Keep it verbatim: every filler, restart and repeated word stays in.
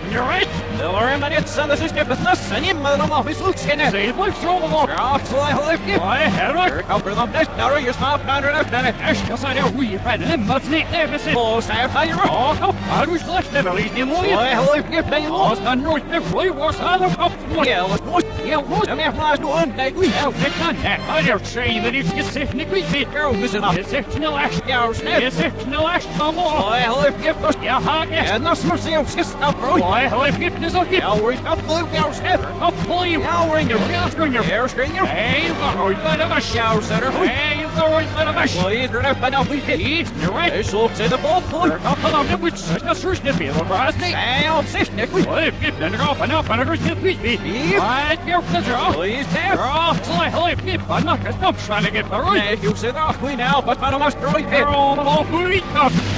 You're right. Nor man it's on the system business, and you mother of office looks in it. Say, what's wrong with all? Oh, so I hope you. Why, hell, cover them this now, you're smart, under left, and it. Yes, I know, we friend, and what's neat there, Mister Oh, sir, how you're oh, I was left never leave him, will you? I hope you pay lost, and no, if we was on the top. Yeah, let's go. Yeah, what? I'm not going to we have it on that. I don't say that if you sit in the quick feet, girl, listen up. Yes, it's no ash, yes, it's no ash, no more. I hope you put your heart, and that's no sales, just up, bro. I hope you is okay. Now we're up blue girls ever. Up blue, now we're in your real string, your hair string, your hey, you've got a bit of a shower center. Hey, you've got a bit of a shower. Well, he's right, but now we hit. You're right. This looks at the ball, boy. Up on the which is the first to be over us. Hey, I'll sit, Nick. Well, if you've done it off and up, and it's going to be. Right, your pleasure. Please, there. Oh, so I hope you. I'm not going to stop trying to get the right. You sit off, we now, but I must really hit. Oh, we